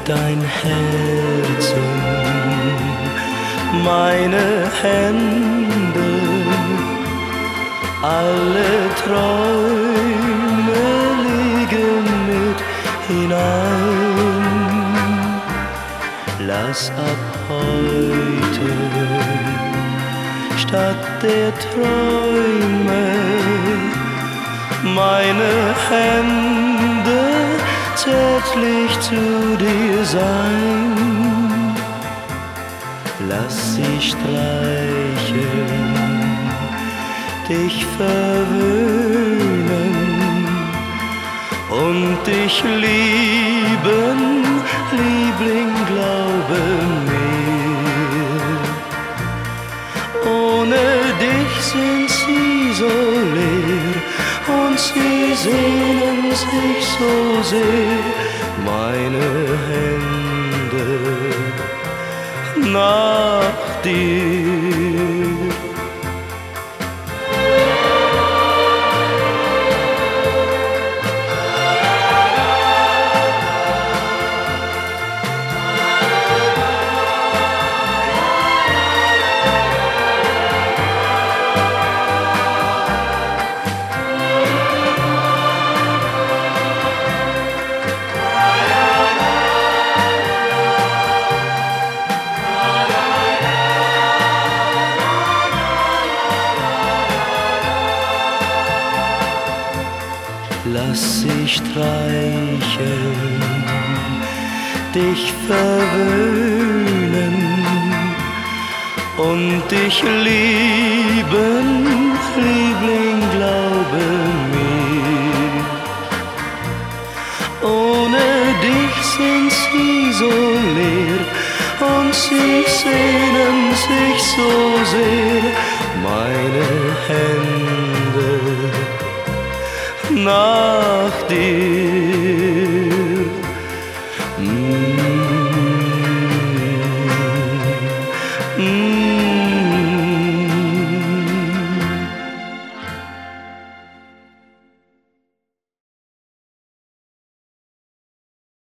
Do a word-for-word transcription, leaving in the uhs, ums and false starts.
dein Herzen, meine Hände, alle Träume liegen mit hinein. Lass ab heute statt der Träume meine Hände zärtlich zu dir sein. Lass sie streicheln, dich verwöhnen und dich lieben, Liebling, glaube mir. Ohne dich sind sie so leer und sie sehnen sich so sehr, meine Hände nach dir. Lass sie streicheln, dich verwöhnen und dich lieben, Liebling, glaube mir. Ohne dich sind sie so leer und sie sehnen sich so sehr, meine Hände nach dir.